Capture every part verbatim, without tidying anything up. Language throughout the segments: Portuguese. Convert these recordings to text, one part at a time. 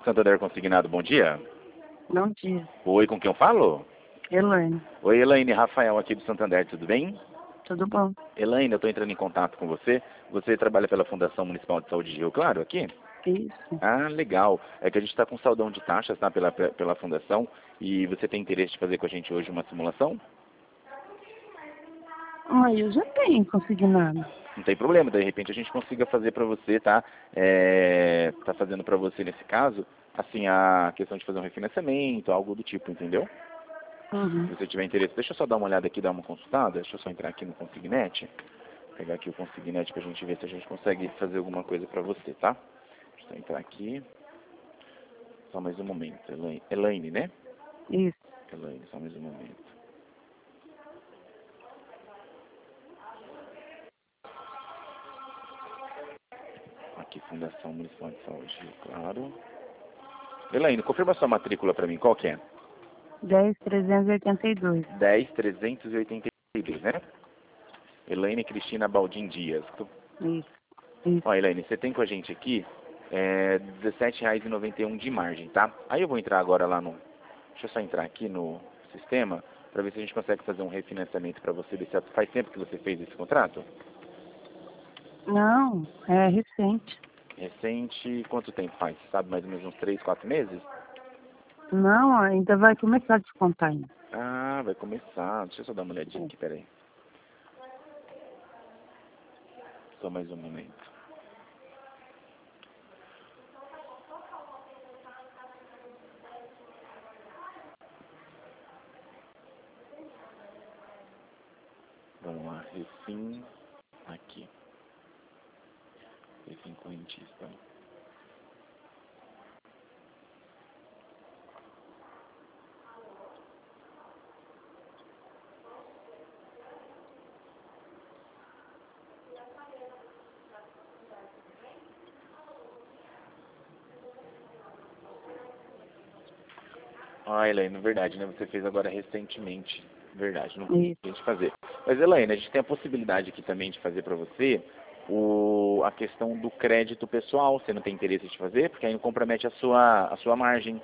Santander Consignado, bom dia. Bom dia. Oi, com quem eu falo? Elaine. Oi, Elaine, Rafael aqui do Santander, tudo bem? Tudo bom? Elaine, eu estou entrando em contato com você. Você trabalha pela Fundação Municipal de Saúde de Rio Claro, aqui? Isso. Ah, legal. É que a gente está com saudão de taxas, tá, pela, pela Fundação. E você tem interesse de fazer com a gente hoje uma simulação? Ah, eu já tenho consignado. Não tem problema, de repente a gente consiga fazer para você, tá? É, tá fazendo para você nesse caso, assim, a questão de fazer um refinanciamento, algo do tipo, entendeu? Uhum. Se você tiver interesse, deixa eu só dar uma olhada aqui, dar uma consultada. Deixa eu só entrar aqui no Consignet. Pegar aqui o Consignet pra gente ver se a gente consegue fazer alguma coisa pra você, tá? Deixa eu entrar aqui. Só mais um momento. Elaine, Elaine, né? Isso. Elaine, só mais um momento. Aqui, Fundação Municipal de Saúde, claro. Elaine, confirma sua matrícula pra mim, qual que é? dez trezentos e oitenta e dois. dez trezentos e oitenta e dois, né? Elaine Cristina Baldim Dias. Isso. Isso. Ó, Elaine, você tem com a gente aqui é, dezessete reais e noventa e um de margem, tá? Aí eu vou entrar agora lá no... Deixa eu só entrar aqui no sistema para ver se a gente consegue fazer um refinanciamento para você. Ver se faz tempo que você fez esse contrato? Não, é recente. Recente, quanto tempo faz? Você sabe, mais ou menos uns três, quatro meses? Não, ainda vai começar a descontar ainda. Ah, vai começar. Deixa eu só dar uma olhadinha aqui, peraí. Só mais um momento. Vamos lá, Refim, aqui. Refim Correntista. Ah, Elaine, verdade, né? Você fez agora recentemente. Verdade, não tem Isso. gente fazer. Mas, Elaine, a gente tem a possibilidade aqui também de fazer para você o, a questão do crédito pessoal. Você não tem interesse de fazer? Porque aí não compromete a sua, a sua margem.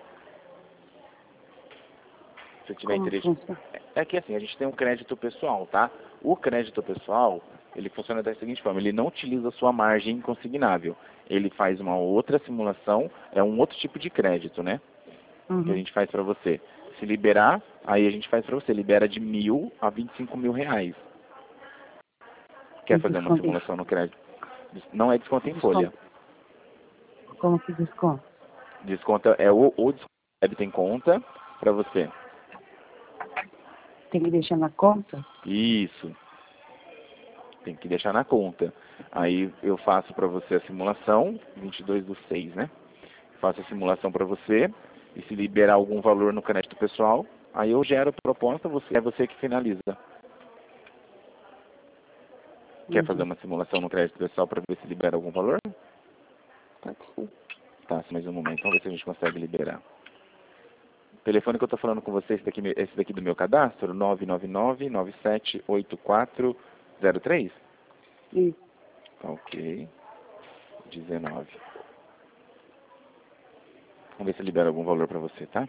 Se você tiver Como interesse... funciona? É que assim, a gente tem um crédito pessoal, tá? O crédito pessoal, ele funciona da seguinte forma. Ele não utiliza a sua margem consignável. Ele faz uma outra simulação, é um outro tipo de crédito, né? Que a Uhum. gente faz para você. Se liberar, aí a gente faz para você. Libera de mil a vinte e cinco mil reais. Quer E fazer uma desconto em... simulação no crédito? Não é desconto em folha. Desconto. Como que desconto? Desconto é o, o desconto débito em conta para você. Tem que deixar na conta? Isso. Tem que deixar na conta. Aí eu faço para você a simulação, vinte e dois do seis, né? Faço a simulação para você. E se liberar algum valor no crédito pessoal, aí eu gero a proposta, você, é você que finaliza. Quer fazer Uhum. uma simulação no crédito pessoal para ver se libera algum valor? Pode ser. Tá, só mais um momento, vamos ver se a gente consegue liberar. O telefone que eu estou falando com você, esse daqui, esse daqui do meu cadastro, nove nove nove, nove sete oito quatro zero três? Isso. Tá, ok. dezenove. Vamos ver se libera algum valor para você, tá?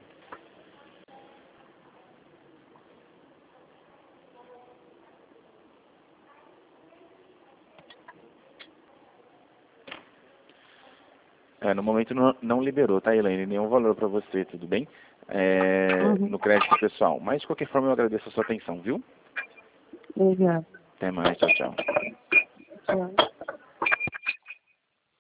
É, no momento não, não liberou, tá, Elaine? Nenhum valor para você, tudo bem? É, Uhum. no crédito pessoal. Mas, de qualquer forma, eu agradeço a sua atenção, viu? Obrigada. Até mais, tchau, tchau. Tchau.